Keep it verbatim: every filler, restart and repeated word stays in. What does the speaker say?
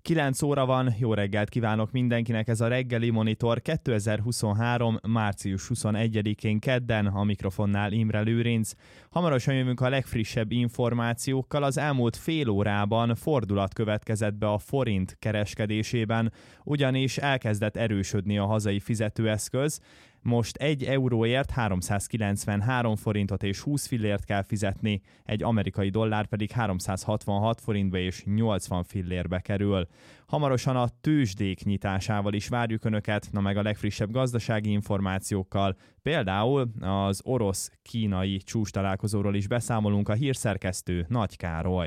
kilenc óra van, jó reggelt kívánok mindenkinek, ez a reggeli Monitor kétezer-huszonhárom. március huszonegyedikén kedden, a mikrofonnál Imre Lőrinc. Hamarosan jövünk a legfrissebb információkkal. Az elmúlt fél órában fordulat következett be a forint kereskedésében, ugyanis elkezdett erősödni a hazai fizetőeszköz. Most egy euróért háromszázkilencvenhárom forintot és húsz fillért kell fizetni, egy amerikai dollár pedig háromszázhatvanhat forintba és nyolcvan fillérbe kerül. Hamarosan a tőzsdék nyitásával is várjuk Önöket, na meg a legfrissebb gazdasági információkkal, például az orosz-kínai csúcstalálkozóról is beszámolunk, a hírszerkesztő Nagy Károly.